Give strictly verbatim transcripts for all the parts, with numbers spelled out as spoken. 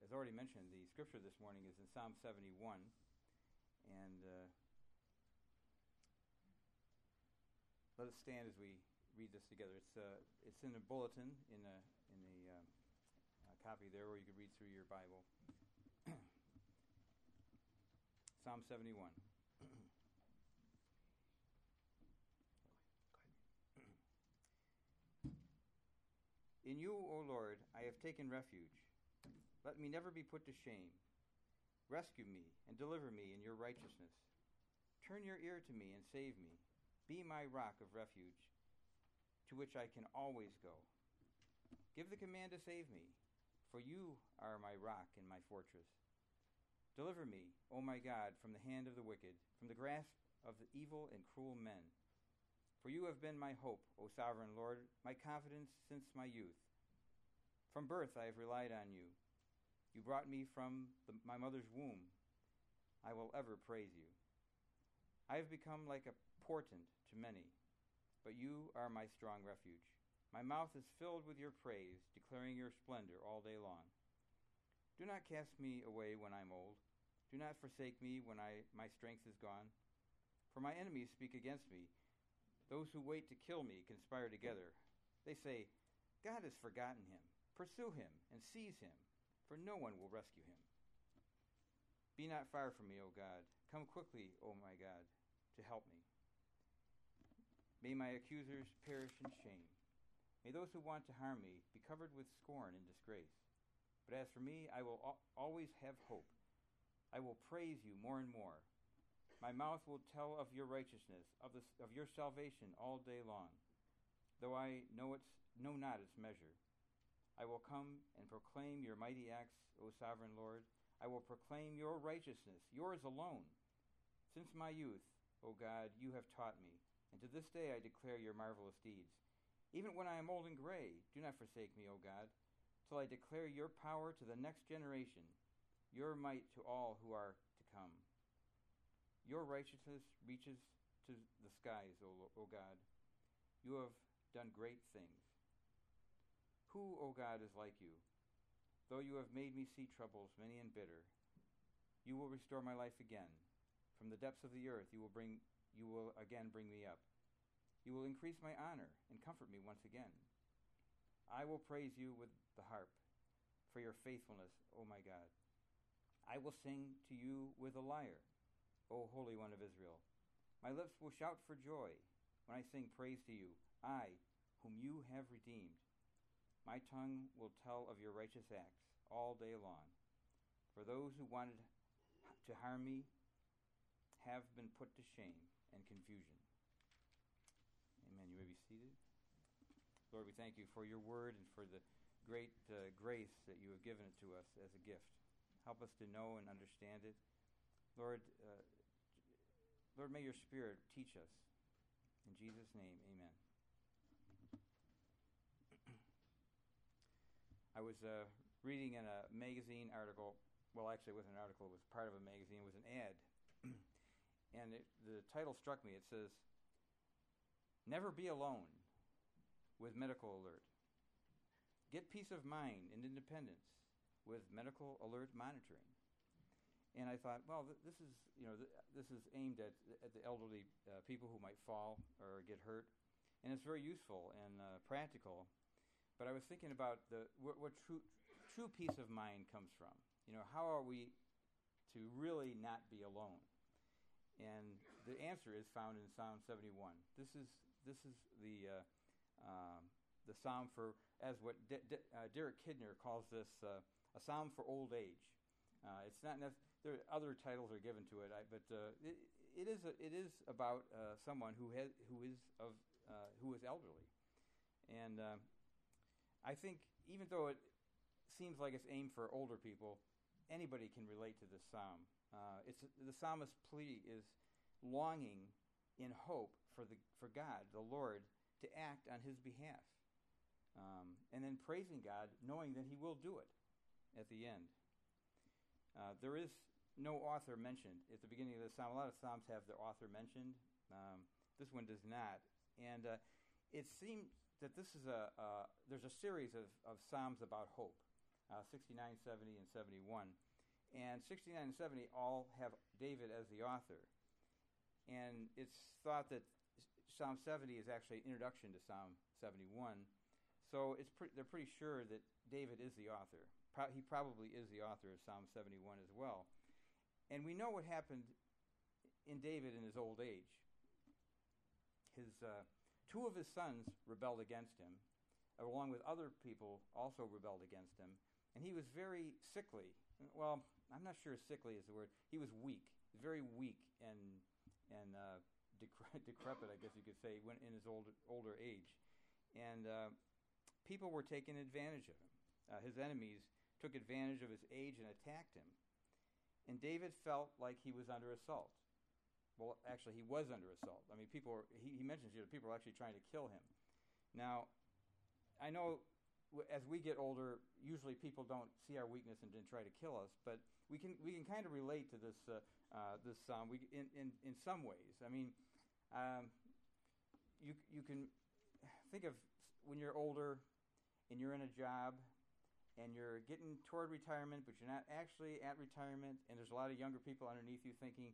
as already mentioned, the scripture this morning is in Psalm seventy-one, and uh, let us stand as we read this together. It's uh, it's in a bulletin in a in a, uh, a copy there, where you could read through your Bible. Psalm seventy-one. In you, O Lord, I have taken refuge. Let me never be put to shame. Rescue me and deliver me in your righteousness. Turn your ear to me and save me. Be my rock of refuge, to which I can always go. Give the command to save me, for you are my rock and my fortress. Deliver me, O my God, from the hand of the wicked, from the grasp of the evil and cruel men. For you have been my hope, O sovereign Lord, my confidence since my youth. From birth I have relied on you. You brought me from the, my mother's womb. I will ever praise you. I have become like a portent to many, but you are my strong refuge. My mouth is filled with your praise, declaring your splendor all day long. Do not cast me away when I am old. Do not forsake me when I, my strength is gone. For my enemies speak against me. Those who wait to kill me conspire together. They say, God has forgotten him. Pursue him and seize him, for no one will rescue him. Be not far from me, O God. Come quickly, O my God, to help me. May my accusers perish in shame. May those who want to harm me be covered with scorn and disgrace. But as for me, I will al- always have hope. I will praise you more and more. My mouth will tell of your righteousness, of, the, of your salvation all day long. Though I know, its, know not its measure, I will come and proclaim your mighty acts, O sovereign Lord. I will proclaim your righteousness, yours alone. Since my youth, O God, you have taught me, and to this day I declare your marvelous deeds. Even when I am old and gray, do not forsake me, O God, till I declare your power to the next generation, your might to all who are to come. Your righteousness reaches to the skies, O, o God. You have done great things. Who, O God, is like you? Though you have made me see troubles many and bitter, you will restore my life again. From the depths of the earth you will bring you will again bring me up. You will increase my honor and comfort me once again. I will praise you with the harp for your faithfulness, O my God. I will sing to you with a lyre, O Holy One of Israel. My lips will shout for joy when I sing praise to you, I, whom you have redeemed. My tongue will tell of your righteous acts all day long. For those who wanted to harm me have been put to shame and confusion. Amen. You may be seated. Lord, we thank you for your word and for the great uh, grace that you have given it to us as a gift. Help us to know and understand it. Lord, uh, Lord, may your Spirit teach us. In Jesus' name, amen. I was uh, reading in a magazine article. Well, actually, it wasn't an article. It was part of a magazine. It was an ad. And it, the title struck me. It says, "Never be alone with medical alert. Get peace of mind and independence with medical alert monitoring." And I thought, well, th- this is you know th- this is aimed at at the elderly uh, people who might fall or get hurt, and it's very useful and uh, practical. But I was thinking about the wh- what true true peace of mind comes from. You know, how are we to really not be alone? And the answer is found in Psalm seventy-one. This is this is the uh, um, the psalm for, as what D- D- uh, Derek Kidner calls this, uh, a psalm for old age. Uh, it's not nec- there. Are other titles are given to it, I, but uh, it, it is a, it is about uh, someone who has who is of uh, who is elderly, and uh, I think even though it seems like it's aimed for older people, anybody can relate to this psalm. Uh, it's the psalmist's plea is longing in hope for the for God, the Lord, to act on his behalf, um, and then praising God, knowing that He will do it at the end. Uh, there is no author mentioned at the beginning of the psalm. A lot of psalms have the author mentioned. Um, this one does not, and uh, it seems that this is a uh, there's a series of, of psalms about hope. uh, sixty-nine, seventy, and seventy-one. And sixty-nine and seventy all have David as the author. And it's thought that Psalm seventy is actually an introduction to Psalm seventy-one. So it's pre- they're pretty sure that David is the author. Pro- he probably is the author of Psalm seventy-one as well. And we know what happened in David in his old age. His uh, two of his sons rebelled against him, along with other people also rebelled against him. And he was very sickly. Well, I'm not sure sickly is the word. He was weak, very weak and and uh, decre- decrepit, I guess you could say, when in his old, older age. And uh, people were taking advantage of him. Uh, his enemies took advantage of his age and attacked him. And David felt like he was under assault. Well, actually, he was under assault. I mean, people were, he, he mentions here that people were actually trying to kill him. Now, I know w- as we get older, usually people don't see our weakness and then try to kill us, but we can we can kind of relate to this uh, uh, this psalm we, in, in, in some ways. I mean, um, you you can think of when you're older and you're in a job and you're getting toward retirement, but you're not actually at retirement, and there's a lot of younger people underneath you thinking,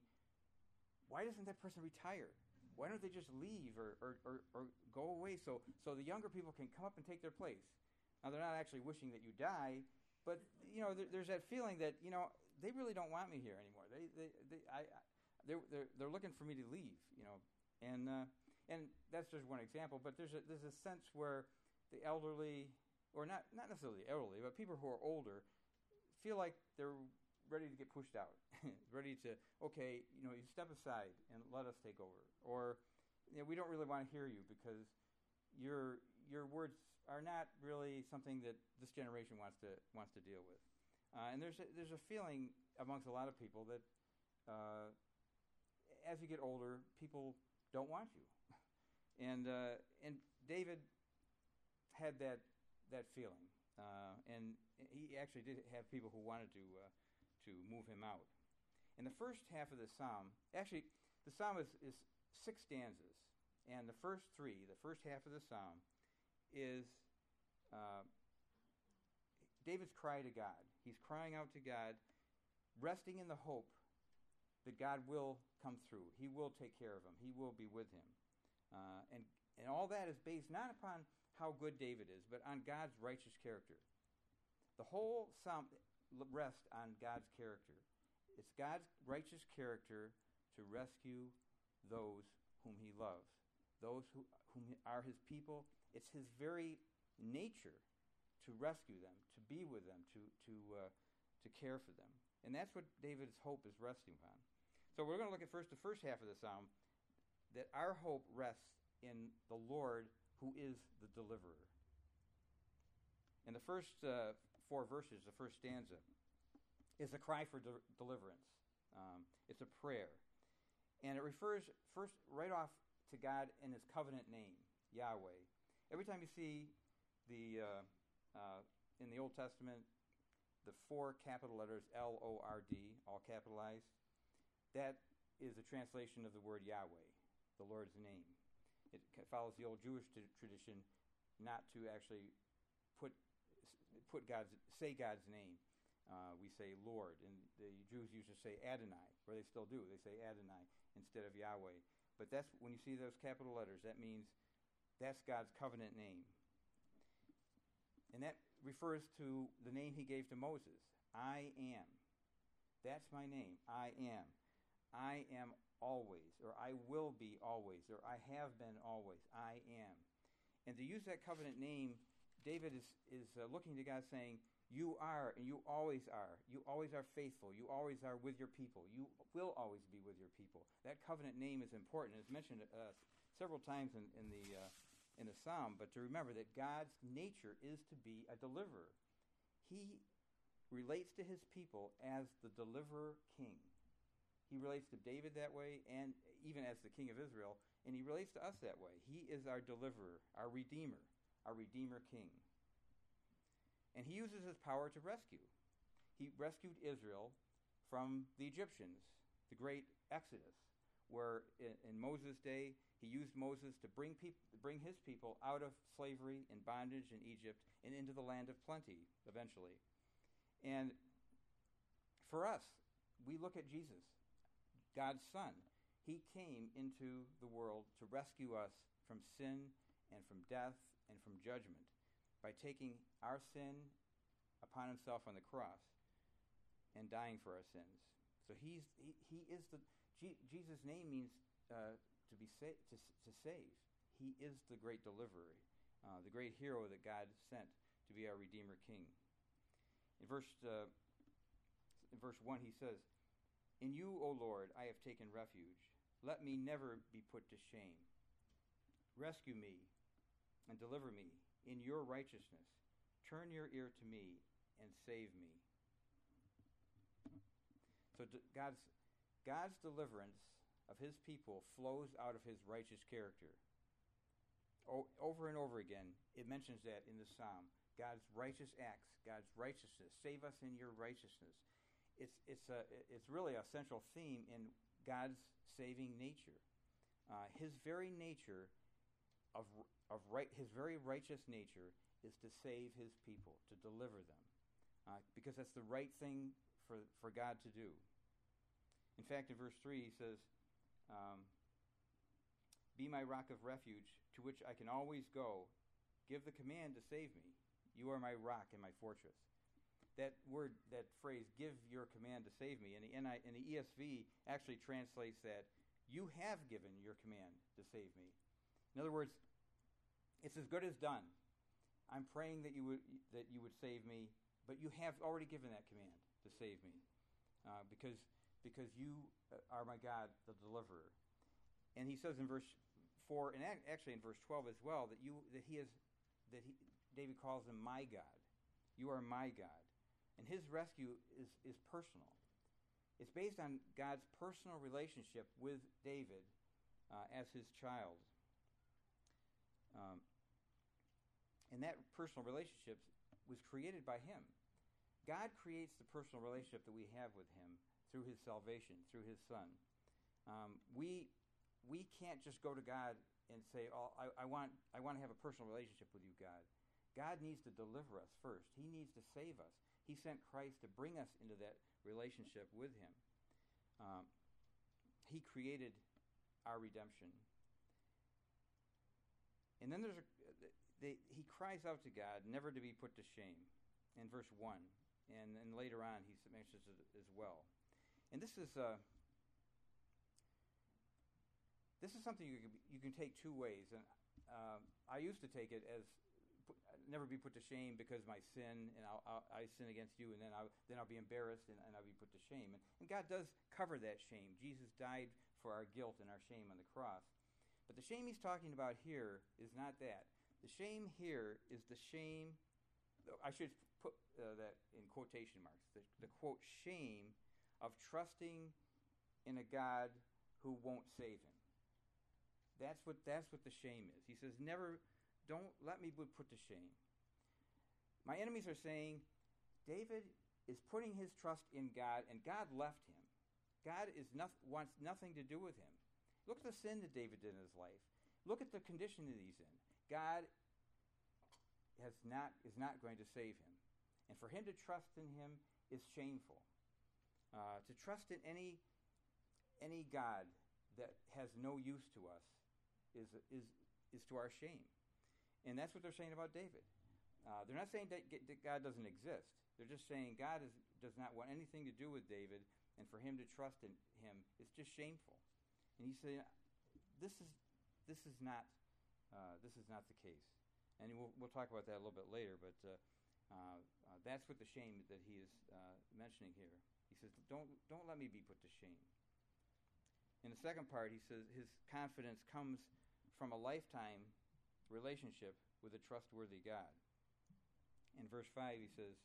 why doesn't that person retire? Why don't they just leave or, or, or, or go away so, so the younger people can come up and take their place? Now, they're not actually wishing that you die, but, you know, there, there's that feeling that, you know, they really don't want me here anymore. They, they, they, I, I, they're, they're, they're looking for me to leave, you know. And, uh, and that's just one example, but there's a, there's a sense where the elderly, or not, not necessarily the elderly, but people who are older feel like they're ready to get pushed out, ready to, okay, you know, you step aside and let us take over. Or, you know, we don't really want to hear you because your your words are not really something that this generation wants to wants to deal with. Uh, and there's a, there's a feeling amongst a lot of people that uh, as you get older, people don't want you. and uh, and David had that that feeling, uh, and he actually did have people who wanted to. Uh, to move him out. In the first half of the psalm, actually, the psalm is, is six stanzas, and the first three, the first half of the psalm, is uh, David's cry to God. He's crying out to God, resting in the hope that God will come through. He will take care of him. He will be with him. Uh, and, and all that is based not upon how good David is, but on God's righteous character. The whole psalm rest on God's character. It's God's righteous character to rescue those whom he loves, those who whom are his people. It's his very nature to rescue them, to be with them, to to uh, to care for them. And that's what David's hope is resting upon. So we're going to look at first the first half of the psalm, that our hope rests in the Lord who is the deliverer. In the first uh, four verses, the first stanza, is a cry for de- deliverance. Um, it's a prayer. And it refers first right off to God in his covenant name, Yahweh. Every time you see the uh, uh, in the Old Testament, the four capital letters L O R D, all capitalized, that is a translation of the word Yahweh, the Lord's name. It follows the old Jewish t- tradition not to actually put put God's say God's name. Uh, we say Lord, and the Jews used to say Adonai, or they still do. They say Adonai instead of Yahweh. But that's when you see those capital letters, that means that's God's covenant name. And that refers to the name he gave to Moses. I am. That's my name. I am. I am always, or I will be always, or I have been always. I am. And to use that covenant name, David is, is uh, looking to God saying, you are, and you always are. You always are faithful. You always are with your people. You will always be with your people. That covenant name is important. It's mentioned uh, several times in, in, the, uh, in the psalm, but to remember that God's nature is to be a deliverer. He relates to his people as the deliverer king. He relates to David that way, and even as the king of Israel, and he relates to us that way. He is our deliverer, our redeemer, our redeemer king. And he uses his power to rescue. He rescued Israel from the Egyptians, the great Exodus, where in, in Moses' day, he used Moses to bring, peop- bring his people out of slavery and bondage in Egypt and into the land of plenty eventually. And for us, we look at Jesus, God's Son. He came into the world to rescue us from sin and from death and from judgment by taking our sin upon himself on the cross and dying for our sins. So he's he, he is the G, Jesus' name means uh, to be sa- to to save. He is the great deliverer, uh, the great hero that God sent to be our Redeemer King. In verse uh, in verse one, he says, "In you, O Lord, I have taken refuge. Let me never be put to shame. Rescue me and deliver me in your righteousness. Turn your ear to me and save me." So God's God's deliverance of his people flows out of his righteous character. O- over and over again, it mentions that in the psalm. God's righteous acts, God's righteousness. Save us in your righteousness. It's it's a it's really a central theme in God's saving nature. Uh, his very nature of of right, his very righteous nature is to save his people, to deliver them, uh, because that's the right thing for for God to do. In fact, in verse three, he says, um, "Be my rock of refuge, to which I can always go. Give the command to save me. You are my rock and my fortress." That word, that phrase, "give your command to save me," in the, N I, in the E S V actually translates that, "You have given your command to save me." In other words, it's as good as done. I'm praying that you would that you would save me, but you have already given that command to save me, uh, because because you are my God, the deliverer. And he says in verse four, and actually in verse twelve as well, that you that he is that he David calls him my God. You are my God, and his rescue is is personal. It's based on God's personal relationship with David uh, as his child. Um, and that personal relationship was created by him. God creates the personal relationship that we have with him through his salvation, through his Son. Um, we we can't just go to God and say, "Oh, I, I want I want to have a personal relationship with you, God." God needs to deliver us first. He needs to save us. He sent Christ to bring us into that relationship with him. Um, he created our redemption. And then there's a, they, he cries out to God never to be put to shame in verse one. And then later on he mentions it as well. And this is uh, this is something you can, you can take two ways. And uh, I used to take it as put, never be put to shame because my sin, and I'll, I'll, I sin against you, and then I'll, then I'll be embarrassed and, and I'll be put to shame. And, and God does cover that shame. Jesus died for our guilt and our shame on the cross. But the shame he's talking about here is not that. The shame here is the shame, I should put uh, that in quotation marks, the, the quote, shame of trusting in a God who won't save him. That's what that's what the shame is. He says, never, don't let me be put to shame. My enemies are saying, David is putting his trust in God, and God left him. God is not, wants nothing to do with him. Look at the sin that David did in his life. Look at the condition that he's in. God has not is not going to save him. And for him to trust in him is shameful. Uh, to trust in any any God that has no use to us is is is to our shame. And that's what they're saying about David. Uh, they're not saying that, that God doesn't exist. They're just saying God is, does not want anything to do with David, and for him to trust in him is just shameful. And he's saying, this is this is not uh, this is not the case. And we'll we'll talk about that a little bit later. But uh, uh, uh, that's what the shame that he is uh, mentioning here. He says, don't don't let me be put to shame. In the second part, he says his confidence comes from a lifetime relationship with a trustworthy God. In verse five, he says,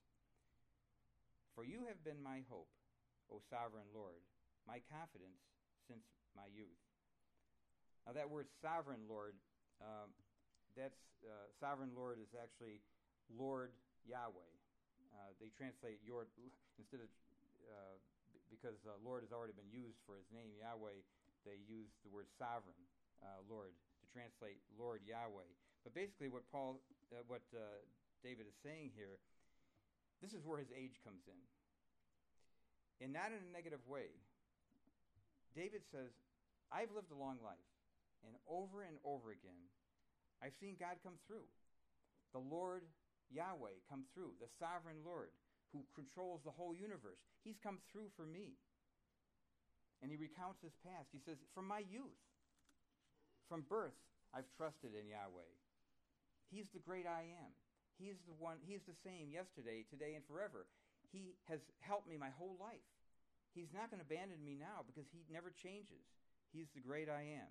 "For you have been my hope, O sovereign Lord, my confidence since my youth." Now that word sovereign Lord, um, that's uh, sovereign Lord is actually Lord Yahweh. Uh, they translate your instead of uh, b- because uh, Lord has already been used for his name Yahweh. They use the word sovereign uh, Lord to translate Lord Yahweh. But basically, what Paul, uh, what uh, David is saying here This is where his age comes in. And not in a negative way. David says, I've lived a long life, and over and over again, I've seen God come through. The Lord Yahweh come through, the sovereign Lord who controls the whole universe. He's come through for me. And he recounts his past. He says, from my youth, from birth, I've trusted in Yahweh. He's the great I am. He's the one, he's the same yesterday, today, and forever. He has helped me my whole life. He's not going to abandon me now because he never changes. He's the great I am.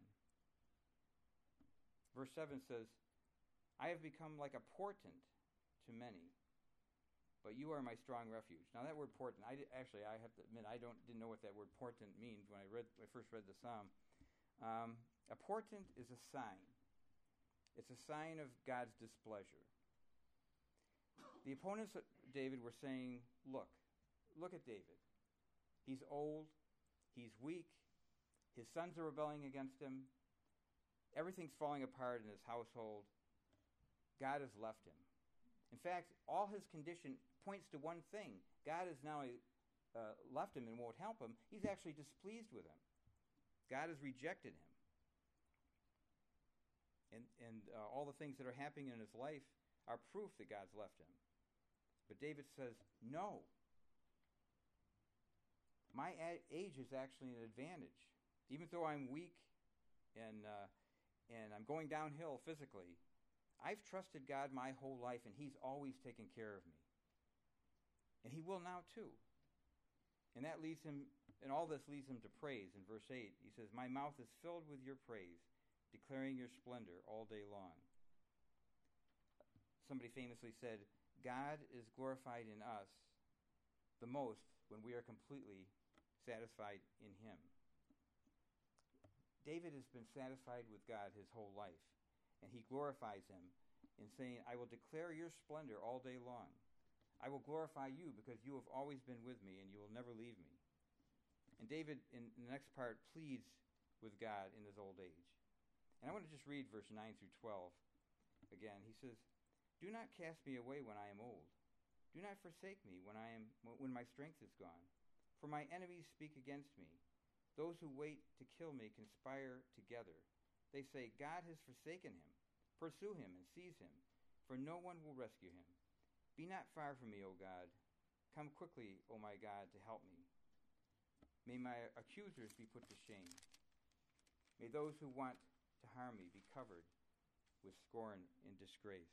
Verse seven says, I have become like a portent to many, but you are my strong refuge. Now that word portent, I did, actually I have to admit I don't didn't know what that word portent means when I read when I first read the psalm. Um, a portent is a sign. It's a sign of God's displeasure. The opponents of David were saying, look, look at David. He's old. He's weak. His sons are rebelling against him. Everything's falling apart in his household. God has left him. In fact, all his condition points to one thing. God has now uh, left him and won't help him. He's actually displeased with him. God has rejected him. And, and uh, all the things that are happening in his life are proof that God's left him. But David says, no. My a- age is actually an advantage. Even though I'm weak and, uh, and I'm going downhill physically, I've trusted God my whole life, and he's always taken care of me. And he will now too. And that leads him, and all this leads him to praise. In verse eight, he says, my mouth is filled with your praise, declaring your splendor all day long. Somebody famously said, God is glorified in us the most when we are completely satisfied in him. David has been satisfied with God his whole life, and he glorifies him in saying, I will declare your splendor all day long. I will glorify you because you have always been with me and you will never leave me. And David, in the next part, pleads with God in his old age. And I want to just read verse nine through twelve again. He says, do not cast me away when I am old. Do not forsake me when I am when my strength is gone. For my enemies speak against me. Those who wait to kill me conspire together. They say, God has forsaken him. Pursue him and seize him, for no one will rescue him. Be not far from me, O God. Come quickly, O my God, to help me. May my accusers be put to shame. May those who want to harm me be covered with scorn and disgrace.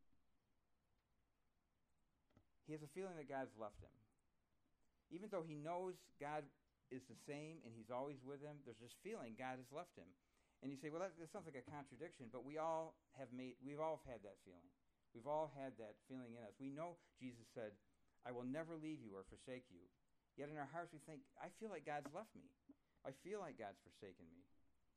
He has a feeling that God's left him. Even though he knows God is the same and he's always with him, there's this feeling God has left him. And you say, well, that, that sounds like a contradiction, but we all have made, we've all had that feeling. We've all had that feeling in us. We know Jesus said, I will never leave you or forsake you. Yet in our hearts we think, I feel like God's left me. I feel like God's forsaken me.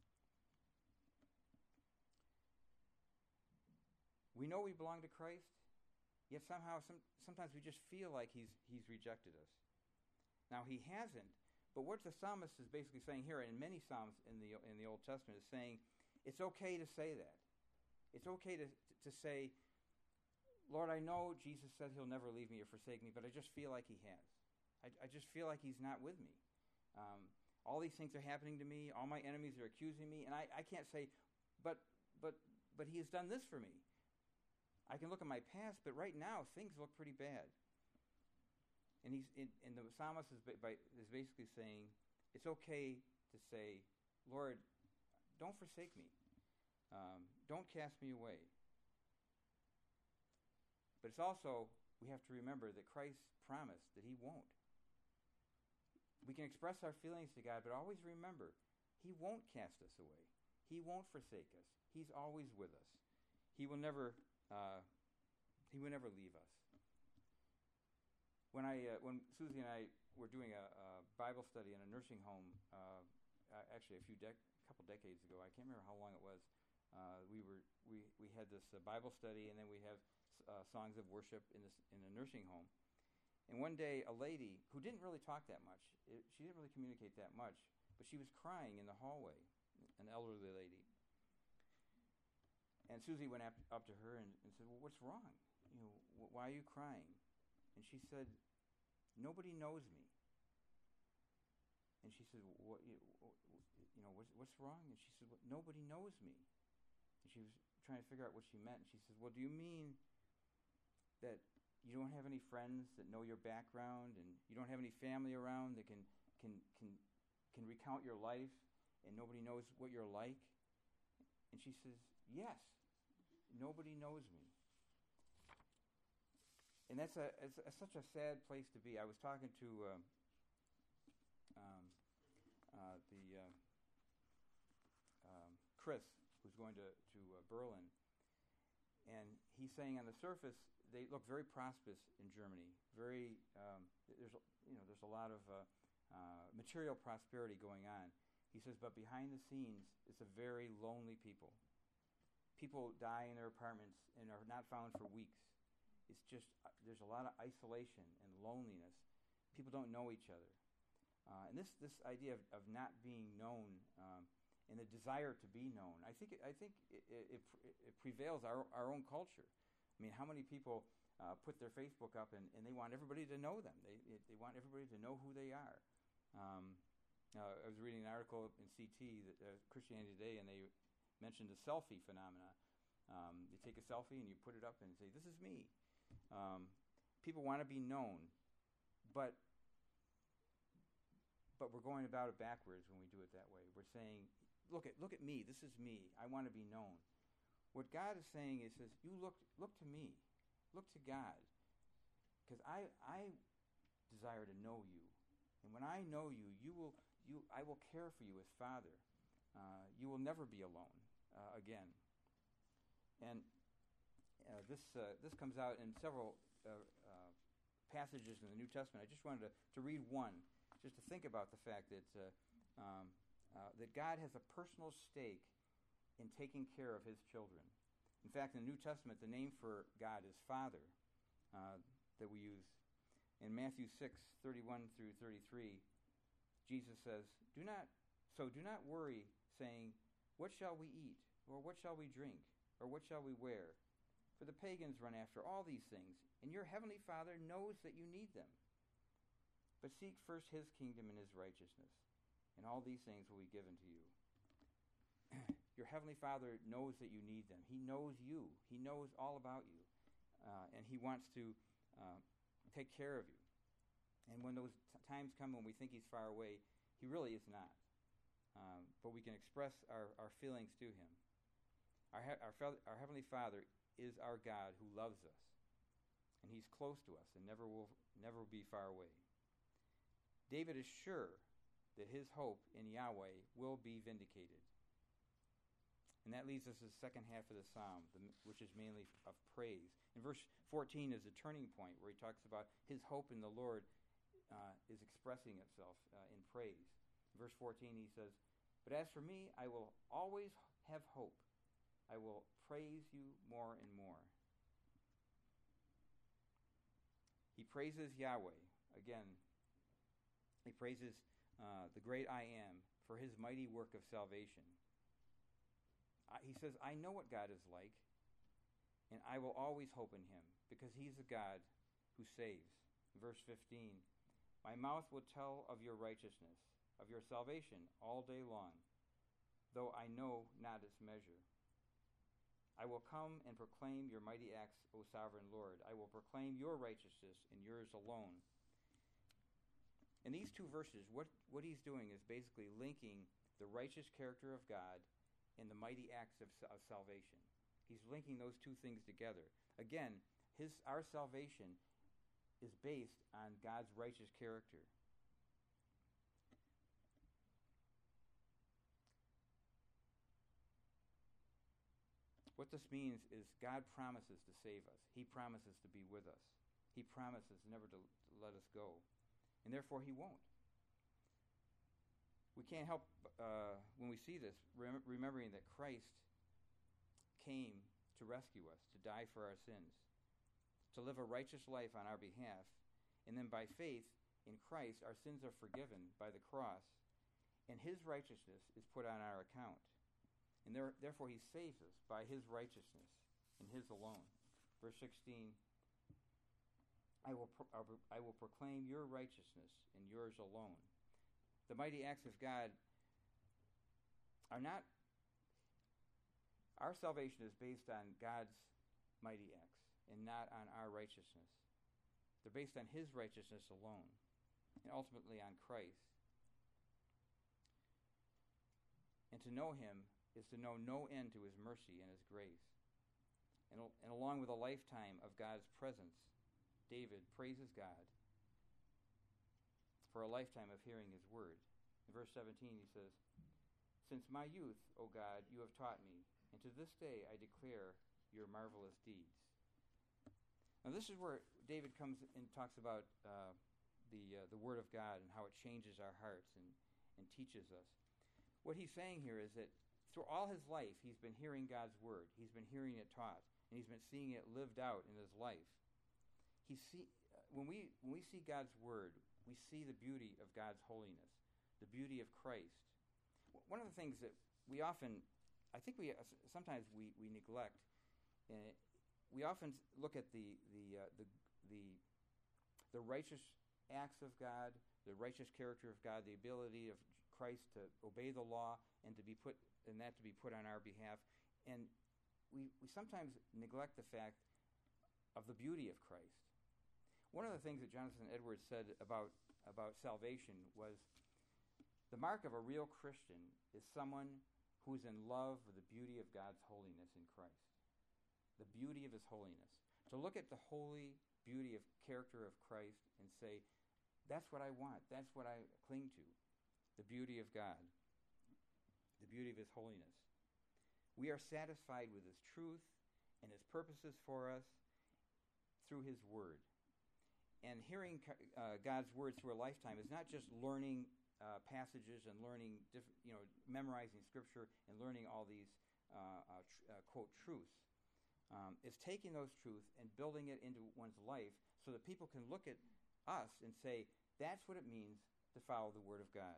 We know we belong to Christ, yet somehow, some, sometimes we just feel like he's, he's rejected us. Now, he hasn't, but what the psalmist is basically saying here, and in many psalms in the, in the Old Testament, is saying, it's okay to say that. It's okay to, to say, Lord, I know Jesus said he'll never leave me or forsake me, but I just feel like he has. I, I just feel like he's not with me. Um, all these things are happening to me. All my enemies are accusing me, and I, I can't say, but, but, but he has done this for me. I can look at my past, but right now things look pretty bad. And he's in, and the psalmist is, by, is basically saying, it's okay to say, Lord, don't forsake me. Um, don't cast me away. But it's also, we have to remember that Christ promised that he won't. We can express our feelings to God, but always remember, he won't cast us away. He won't forsake us. He's always with us. He will never, uh, he will never leave us. When I, uh, when Susie and I were doing a, a Bible study in a nursing home, uh, actually a few dec- a couple decades ago, I can't remember how long it was. Uh, we were we we had this uh, Bible study, and then we have uh, songs of worship in this in a nursing home. And one day, a lady who didn't really talk that much, it, she didn't really communicate that much, but she was crying in the hallway, an elderly lady. And Susie went up, up to her and, and said, "Well, what's wrong? You know, wh- why are you crying?" And she said, nobody knows me. And she said, what, you know, what's, what's wrong? And she said, well, nobody knows me. And she was trying to figure out what she meant. And she says, well, do you mean that you don't have any friends that know your background, and you don't have any family around that can can can can recount your life, and nobody knows what you're like? And she says, yes, nobody knows me. And that's a, it's a such a sad place to be. I was talking to uh, um, uh, the uh, um, Chris, who's going to to uh, Berlin, and he's saying on the surface they look very prosperous in Germany. Very um, there's you know there's a lot of uh, uh, material prosperity going on. He says, but behind the scenes, it's a very lonely people. People die in their apartments and are not found for weeks. It's just, uh, there's a lot of isolation and loneliness. People don't know each other. Uh, and this, this idea of, of not being known um, and the desire to be known, I think it, I think it, it, it, it prevails our, our own culture. I mean, how many people uh, put their Facebook up and, and they want everybody to know them? They, it, they want everybody to know who they are. Um, uh, I was reading an article in C T, that, uh, Christianity Today, and they mentioned the selfie phenomena. Um, you take a selfie and you put it up and say, this is me. Um, people want to be known, but but we're going about it backwards when we do it that way. We're saying, look at look at me. This is me. I want to be known. What God is saying is, says, you look look to me, look to God, because I I desire to know you, and when I know you, you will you I will care for you as Father. Uh, you will never be alone uh, again. And uh, this uh, this comes out in several uh, uh, passages in the New Testament. I just wanted to, to read one, just to think about the fact that uh, um, uh, that God has a personal stake in taking care of His children. In fact, in the New Testament, the name for God is Father uh, that we use. In Matthew six thirty-one through thirty-three, Jesus says, "Do not so do not worry, saying, what shall we eat, or what shall we drink, or what shall we wear? For the pagans run after all these things, and your heavenly Father knows that you need them. But seek first His kingdom and His righteousness, and all these things will be given to you." Your heavenly Father knows that you need them. He knows you. He knows all about you, uh, and He wants to uh, take care of you. And when those t- times come when we think He's far away, He really is not. Um, but we can express our, our feelings to Him. Our, he- our, fe- our Heavenly Father is our God who loves us, and He's close to us and never will never be far away. David is sure that his hope in Yahweh will be vindicated. And that leads us to the second half of the psalm, the, which is mainly of praise. And verse fourteen is the turning point where he talks about his hope in the Lord uh, is expressing itself uh, in praise. In verse fourteen he says, "But as for me, I will always have hope. I will praise you more and more." He praises Yahweh. Again, he praises uh, the great I Am for His mighty work of salvation. Uh, he says, I know what God is like, and I will always hope in Him, because He's a God who saves. Verse fifteen, "My mouth will tell of your righteousness, of your salvation all day long, though I know not its measure. I will come and proclaim your mighty acts, O sovereign Lord. I will proclaim your righteousness and yours alone." In these two verses, what, what he's doing is basically linking the righteous character of God and the mighty acts of, of salvation. He's linking those two things together. Again, his our salvation is based on God's righteous character. What this means is God promises to save us. He promises to be with us. He promises never to, to let us go. And therefore He won't. We can't help, uh, when we see this, rem- remembering that Christ came to rescue us, to die for our sins, to live a righteous life on our behalf, and then by faith in Christ, our sins are forgiven by the cross, and His righteousness is put on our account. And there, therefore He saves us by His righteousness and His alone. Verse sixteen, I will, pro- I will proclaim your righteousness and yours alone. The mighty acts of God are not, our salvation is based on God's mighty acts and not on our righteousness. They're based on his righteousness alone and ultimately on Christ. And to know him is to know no end to his mercy and his grace. And, and along with a lifetime of God's presence, David praises God for a lifetime of hearing his word. In verse seventeen he says, "Since my youth, O God, you have taught me, and to this day I declare your marvelous deeds." Now this is where David comes and talks about uh, the uh, the word of God and how it changes our hearts and, and teaches us. What he's saying here is that through all his life he's been hearing God's word. He's been hearing it taught, and he's been seeing it lived out in his life. He see when we when we see God's word, we see the beauty of God's holiness, the beauty of Christ. One of the things that we often, I think we sometimes we, we neglect, uh, we often look at the the uh, the the the righteous acts of God, the righteous character of God, the ability of Christ to obey the law and to be put and that to be put on our behalf, and we we sometimes neglect the fact of the beauty of Christ. One of the things that Jonathan Edwards said about, about salvation was the mark of a real Christian is someone who's in love with the beauty of God's holiness in Christ. The beauty of his holiness. To look at the holy beauty of character of Christ and say, that's what I want. That's what I cling to. The beauty of God. The beauty of his holiness. We are satisfied with his truth and his purposes for us through his word. And hearing uh, God's word through a lifetime is not just learning uh, passages and learning, diff- you know, memorizing scripture and learning all these uh, uh, tr- uh, quote truths. Um, it's taking those truths and building it into one's life so that people can look at us and say, that's what it means to follow the word of God.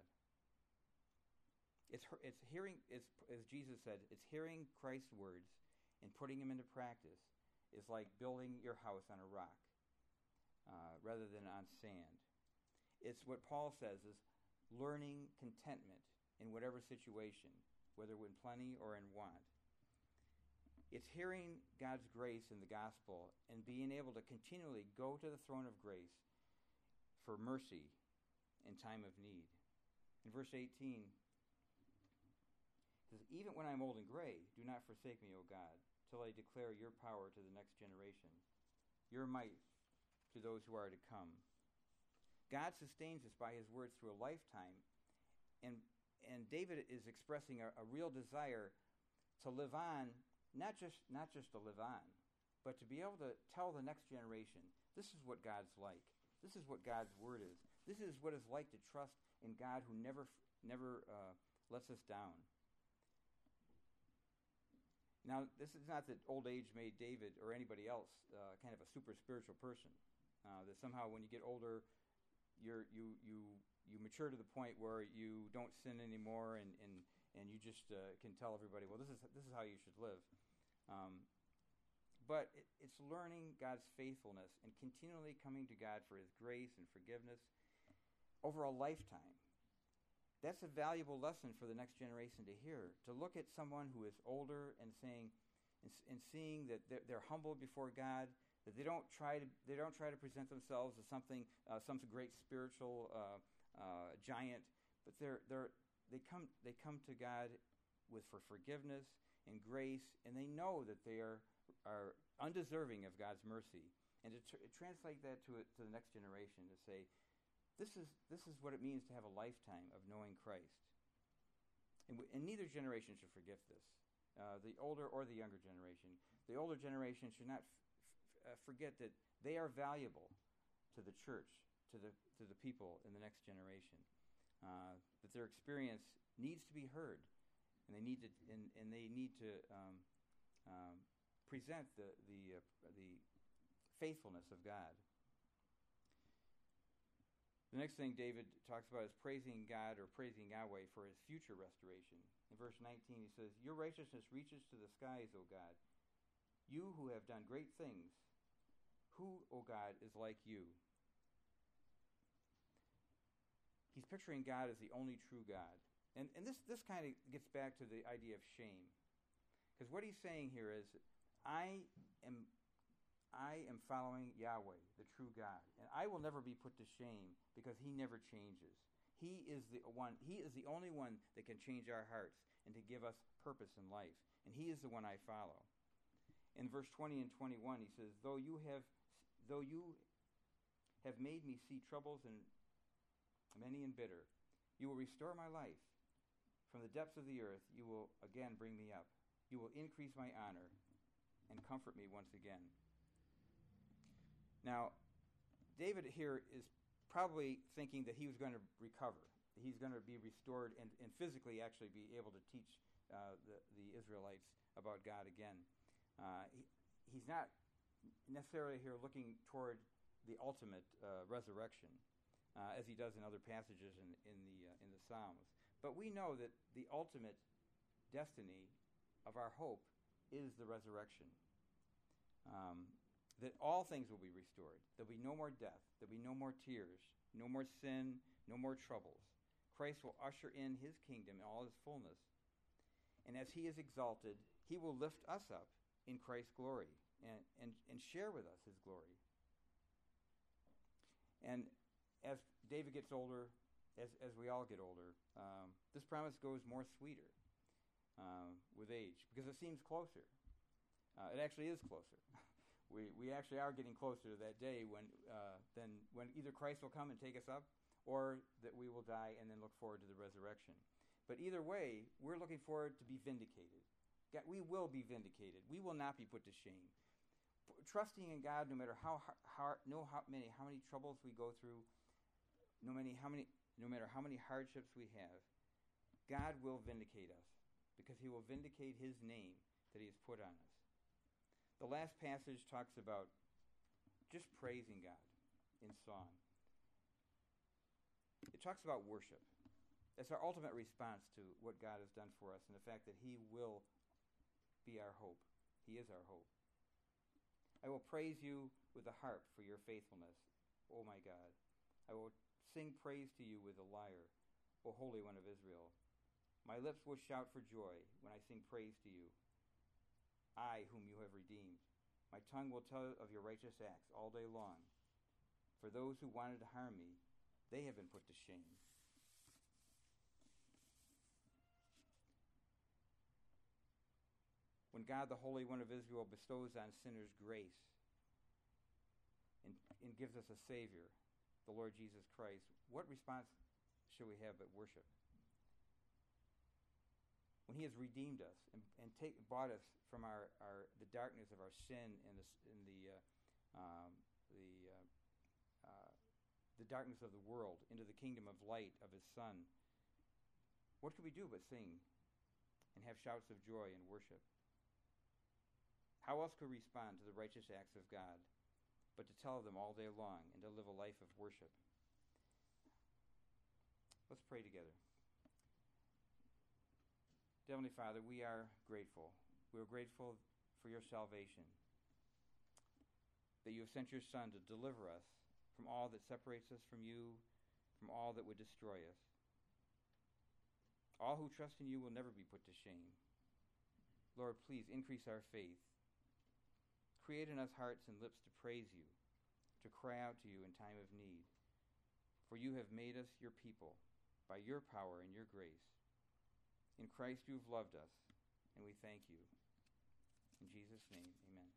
It's it's hearing, it's, as Jesus said, it's hearing Christ's words and putting them into practice is like building your house on a rock. Uh, rather than on sand. It's what Paul says is learning contentment in whatever situation, whether in plenty or in want. It's hearing God's grace in the gospel and being able to continually go to the throne of grace for mercy in time of need. In verse eighteen, it says, "Even when I'm old and gray, do not forsake me, O God, till I declare your power to the next generation, your might to those who are to come." God sustains us by his words through a lifetime, and and David is expressing a, a real desire to live on, not just not just to live on, but to be able to tell the next generation, this is what God's like. This is what God's word is. This is what it's like to trust in God who never never uh, lets us down. Now, this is not that old age made David or anybody else uh, kind of a super spiritual person. Uh, that somehow when you get older, you're, you you you mature to the point where you don't sin anymore, and, and, and you just uh, can tell everybody, well, this is this is how you should live. Um, but it, it's learning God's faithfulness and continually coming to God for his grace and forgiveness over a lifetime. That's a valuable lesson for the next generation to hear. To look at someone who is older and saying, and, and seeing that they're, they're humble before God, that they don't try to they don't try to present themselves as something uh, some great spiritual uh, uh, giant, but they're they're they come they come to God with for forgiveness and grace, and they know that they are are undeserving of God's mercy, and to tr- translate that to it, to the next generation to say, this is this is what it means to have a lifetime of knowing Christ, and, w- and neither generation should forget this, uh, the older or the younger generation. The older generation should not Uh, forget that they are valuable to the church, to the to the people in the next generation. Uh, that their experience needs to be heard, and they need to and, and they need to um, um, present the the uh, the faithfulness of God. The next thing David talks about is praising God or praising Yahweh for his future restoration. In verse nineteen, he says, "Your righteousness reaches to the skies, O God. You who have done great things, Who, O God, is like you? He's picturing God as the only true God. And, and this, this kind of gets back to the idea of shame. Because what he's saying here is, I am, I am following Yahweh, the true God. And I will never be put to shame because he never changes. He is the one, he is the only one that can change our hearts and to give us purpose in life. And he is the one I follow. In verse twenty and twenty-one, he says, Though you have, though you have made me see troubles and many and bitter, you will restore my life. From the depths of the earth, you will again bring me up. You will increase my honor and comfort me once again. Now, David here is probably thinking that he was going to recover. He's going to be restored and, and physically actually be able to teach uh, the, the Israelites about God again. Uh, he, he's not necessarily here looking toward the ultimate uh, resurrection, uh, as he does in other passages in, in, the, uh, in the Psalms. But we know that the ultimate destiny of our hope is the resurrection. Um, that all things will be restored. There'll be no more death. There'll be no more tears, no more sin, no more troubles. Christ will usher in his kingdom in all his fullness. And as he is exalted, he will lift us up in Christ's glory and, and, and share with us his glory. And as David gets older, as, as we all get older, um, this promise goes more sweeter um, with age because it seems closer. Uh, it actually is closer. we we actually are getting closer to that day when uh, then when either Christ will come and take us up, or that we will die and then look forward to the resurrection. But either way, we're looking forward to be vindicated. God, we will be vindicated. We will not be put to shame. Trusting in God, no matter how hard, no how many how many troubles we go through, no many how many no matter how many hardships we have, God will vindicate us because he will vindicate his name that he has put on us. The last passage talks about just praising God in song. It talks about worship. That's our ultimate response to what God has done for us and the fact that he will be our hope. He is our hope. I will praise you with the harp for your faithfulness, O my God. I will sing praise to you with a lyre, O Holy One of Israel. My lips will shout for joy when I sing praise to you, I whom you have redeemed. My tongue will tell of your righteous acts all day long. For those who wanted to harm me, they have been put to shame. When God, the Holy One of Israel, bestows on sinners grace and, and gives us a Savior, the Lord Jesus Christ, what response should we have but worship? When he has redeemed us and, and take, bought us from our, our the darkness of our sin and the, in the, uh, um, the, uh, uh, the darkness of the world into the kingdom of light of his Son, what can we do but sing and have shouts of joy and worship? How else could we respond to the righteous acts of God but to tell of them all day long and to live a life of worship? Let's pray together. Heavenly Father, we are grateful. We are grateful for your salvation, that you have sent your Son to deliver us from all that separates us from you, from all that would destroy us. All who trust in you will never be put to shame. Lord, please increase our faith. Create in us hearts and lips to praise you, to cry out to you in time of need. For you have made us your people by your power and your grace. In Christ you have loved us, and we thank you. In Jesus' name, amen.